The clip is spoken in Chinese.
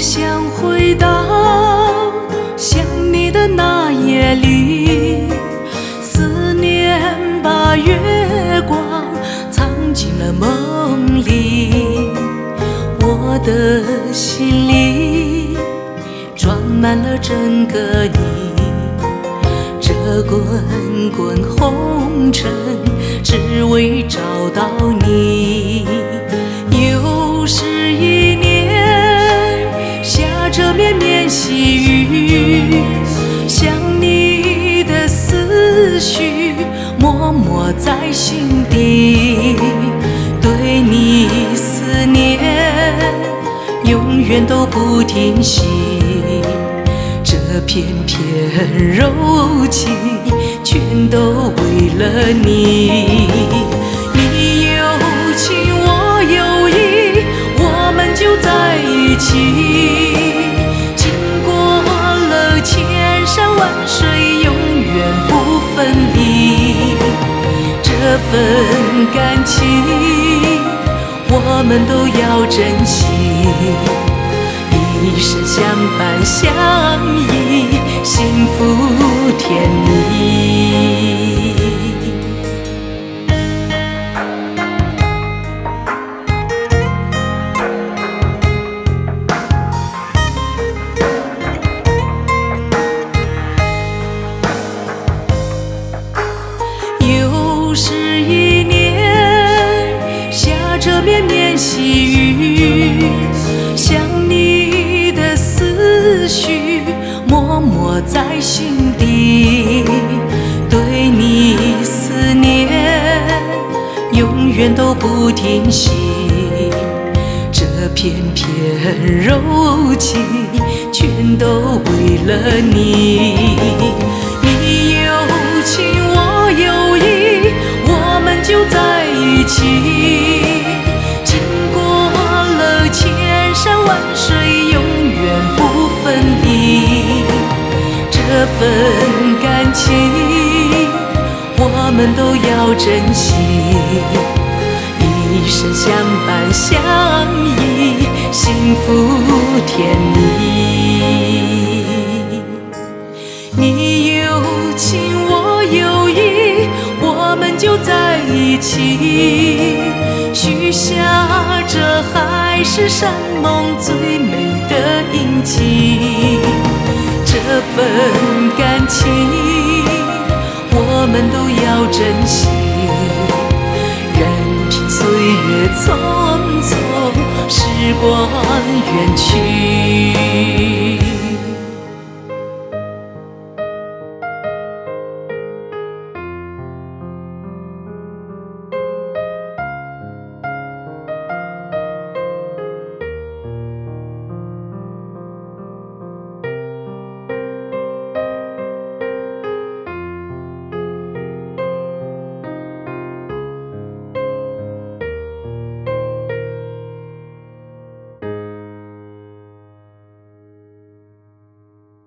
想回到想你的那夜里，思念把月光藏进了梦里，我的心里装满了整个你。这滚滚红尘，只为找到你。又是一年，下着绵绵细雨，想你的思绪默默在心底，对你思念永远都不停息。这片片柔情，全都为了你。你有情，我有意，我们就在一起。经过了千山万水，永远不分离。这份感情，我们都要珍惜。一生相伴相依，幸福甜蜜。又是一年，下着绵绵细雨，想你的思绪默默在心底，对你思念永远都不停息。这片片柔情，全都为了你。你有情，我有意，我们就在一起。经过了千山万水，永远不分离。这份感情，我们都要珍惜。一生相伴相依，幸福甜蜜。你有情，我有意，我们就在一起。许下这海誓山盟最美的印记。这份感情，我们都要珍惜。任凭岁月匆匆，时光远去。